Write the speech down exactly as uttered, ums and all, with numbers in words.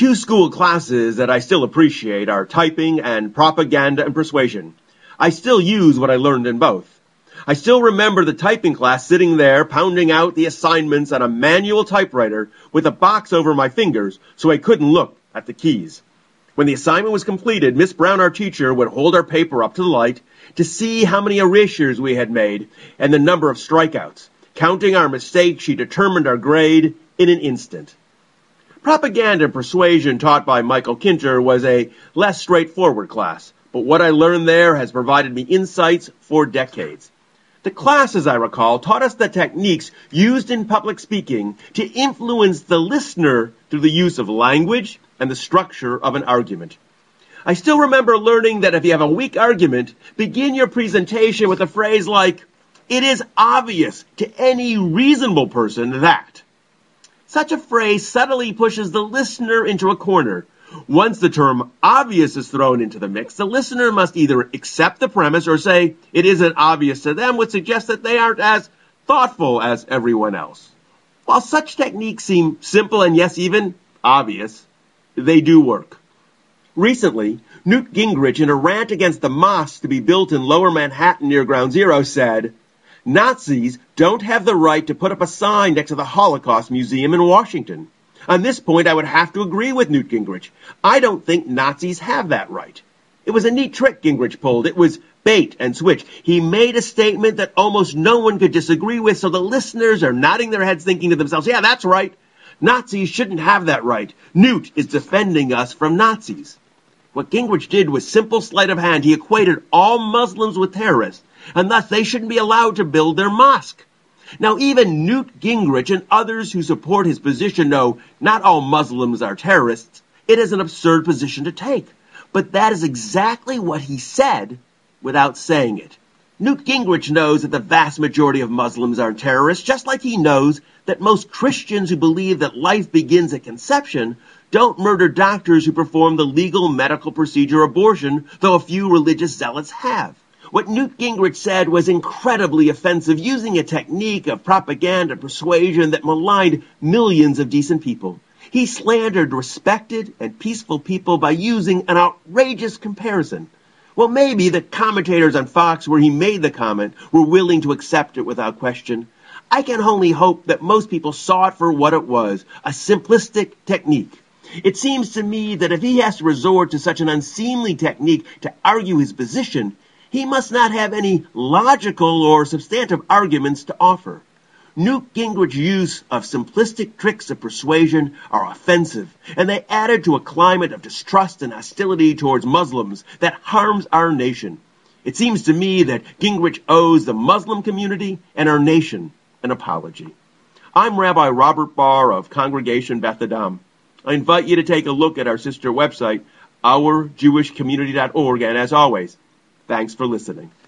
two school classes that I still appreciate are typing and propaganda and persuasion. I still use what I learned in both. I still remember the typing class sitting there pounding out the assignments on a manual typewriter with a box over my fingers so I couldn't look at the keys. When the assignment was completed, Miss Brown, our teacher, would hold our paper up to the light to see how many erasures we had made and the number of strikeouts. Counting our mistakes, she determined our grade in an instant. Propaganda and persuasion taught by Michael Kinter was a less straightforward class, but what I learned there has provided me insights for decades. The class, as I recall, taught us the techniques used in public speaking to influence the listener through the use of language and the structure of an argument. I still remember learning that if you have a weak argument, begin your presentation with a phrase like, "It is obvious to any reasonable person that." Such a phrase subtly pushes the listener into a corner. Once the term obvious is thrown into the mix, the listener must either accept the premise or say it isn't obvious to them, which suggests that they aren't as thoughtful as everyone else. While such techniques seem simple and yes, even obvious, they do work. Recently, Newt Gingrich, in a rant against the mosque to be built in Lower Manhattan near Ground Zero, said, "Nazis don't have the right to put up a sign next to the Holocaust Museum in Washington." On this point, I would have to agree with Newt Gingrich. I don't think Nazis have that right. It was a neat trick Gingrich pulled. It was bait and switch. He made a statement that almost no one could disagree with, so the listeners are nodding their heads thinking to themselves, yeah, that's right. Nazis shouldn't have that right. Newt is defending us from Nazis. What Gingrich did was simple sleight of hand. He equated all Muslims with terrorists, and thus they shouldn't be allowed to build their mosque. Now, even Newt Gingrich and others who support his position know not all Muslims are terrorists. It is an absurd position to take. But that is exactly what he said without saying it. Newt Gingrich knows that the vast majority of Muslims aren't terrorists, just like he knows that most Christians who believe that life begins at conception don't murder doctors who perform the legal medical procedure abortion, though a few religious zealots have. What Newt Gingrich said was incredibly offensive, using a technique of propaganda and persuasion that maligned millions of decent people. He slandered respected and peaceful people by using an outrageous comparison. Well, maybe the commentators on Fox where he made the comment were willing to accept it without question. I can only hope that most people saw it for what it was, a simplistic technique. It seems to me that if he has to resort to such an unseemly technique to argue his position, he must not have any logical or substantive arguments to offer. Newt Gingrich's use of simplistic tricks of persuasion are offensive, and they added to a climate of distrust and hostility towards Muslims that harms our nation. It seems to me that Gingrich owes the Muslim community and our nation an apology. I'm Rabbi Robert Barr of Congregation Beth Adam. I invite you to take a look at our sister website, our jewish community dot org, and as always, thanks for listening.